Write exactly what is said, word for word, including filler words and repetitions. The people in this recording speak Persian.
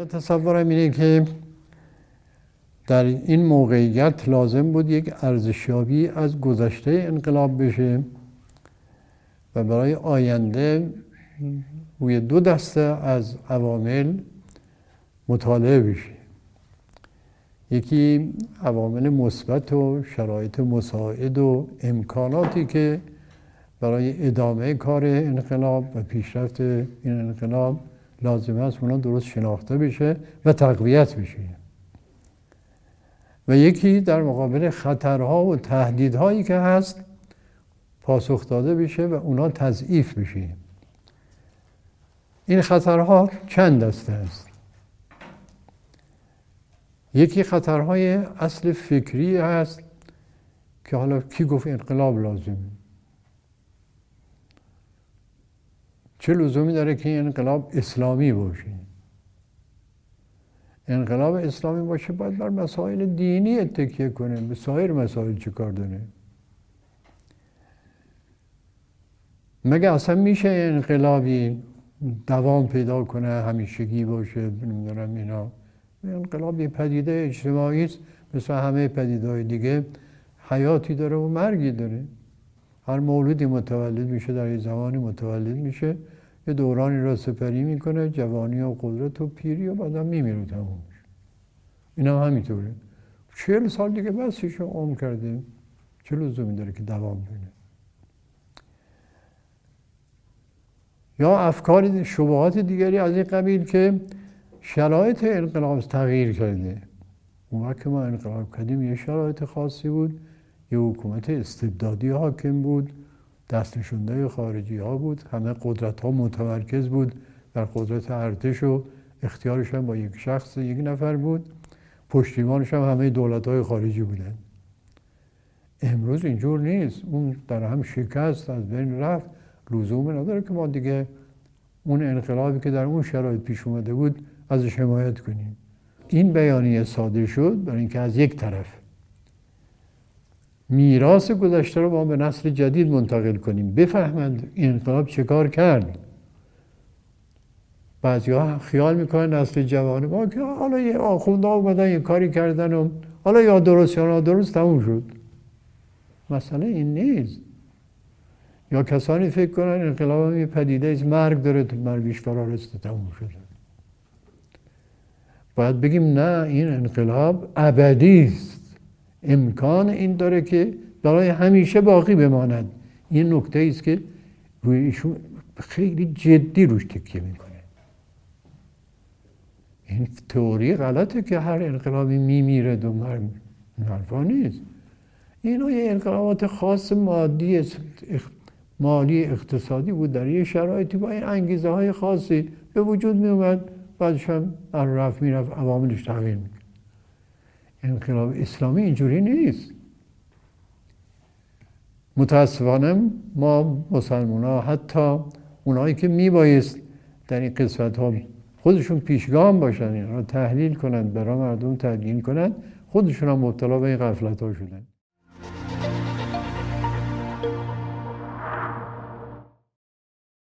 تصورم اینه که در این موقعیت لازم بود یک ارزشیابی از گذشته انقلاب بشه و برای آینده روی دو دسته از عوامل مطالعه بشه. یکی عوامل مثبت و شرایط مساعد و امکاناتی که برای ادامه کار انقلاب و پیشرفت این انقلاب لازم است اونا درست شناخته بشه و تقویت بشه. و یکی در مقابل خطرها و تهدیدهایی که هست پاسخ داده بشه و اونا تضعیف بشه. این خطرها چند دسته است. یکی خطرهای اصل فکری هست که حالا کی گفت انقلاب لازمه؟ چه لزومی داره که این انقلاب اسلامی باشه؟ انقلاب اسلامی باشه باید بر مسائل دینی تکیه کنه، به سایر مسائل چه کار داره؟ مگه اصلا میشه انقلابی دوام پیدا کنه، همیشگی باشه؟ نمیدونم اینا. انقلاب یه پدیده اجتماعی است، مثل همه پدیده‌های دیگه حیاتی داره و مرگی داره. هر مولودی متولد میشه، در یه زمانی متولد میشه، یه دورانی را سپری میکنه، جوانی و قدرت و پیری و بعدم میمیره تموم میشه. این هم همینطوره. چهل سال دیگه بسش عمر کرده، چه لزومی داره که دوام کنه؟ یا افکار شبهات دیگری از این قبیل که شرایط انقلاب تغییر کرده. اون وقت که ما انقلاب کردیم یه شرایط خاصی بود، یه حکومت استبدادی حاکم بود، دست نشونده خارجی ها بود، همه قدرت ها متمرکز بود در قدرت ارتش و اختیارش هم با یک شخص، یک نفر بود، پشتیبانش هم همه دولت های خارجی بودن. امروز اینجور نیست، اون در هم شکست، از بین رفت. لزوم نداره که ما دیگه اون انقلابی که در اون شرایط پیش اومده بود ازش حمایت کنیم. این بیانیه صادر شد برای اینکه از یک طرف میراث گذشته رو ما به نسل جدید منتقل کنیم، بفهمند این انقلاب چه کار کرد. بعضی‌ها خیال میکنن نسل جوان ما که حالا یه آخوندها اومدن یه کاری کردن و حالا یا درست یا نادرست تموم شد. مسئله این نیست. یا کسانی فکر کنن انقلاب هم یه پدیده است، مرگ داره، تو مرگش فرا رسیده تموم شده. باید بگیم نه، این انقلاب ابدی است. امکان این داره که برای همیشه باقی بماند. این نکته است که روی ایشون خیلی جدی روش تکیه میکنه. این تئوری غلطه که هر انقلابی میمیره دو مرگ. این حرفا نیست. اینا یه انقلابات خاص مادی مالی اقتصادی بود، در یه شرایطی با این انگیزه های خاصی به وجود می اومد، بعدش هم هر رفت می رفت عواملش تغییر می کرد. انقلاب اسلامی اینجوری نیست. متاسفانه ما مسلمان ها، حتی اونایی که می بایست در این قسمت ها خودشون پیشگام باشن، این را تحلیل کنند، برای مردم تبیین کنند، خودشون هم مبتلا به این غفلت ها شدن.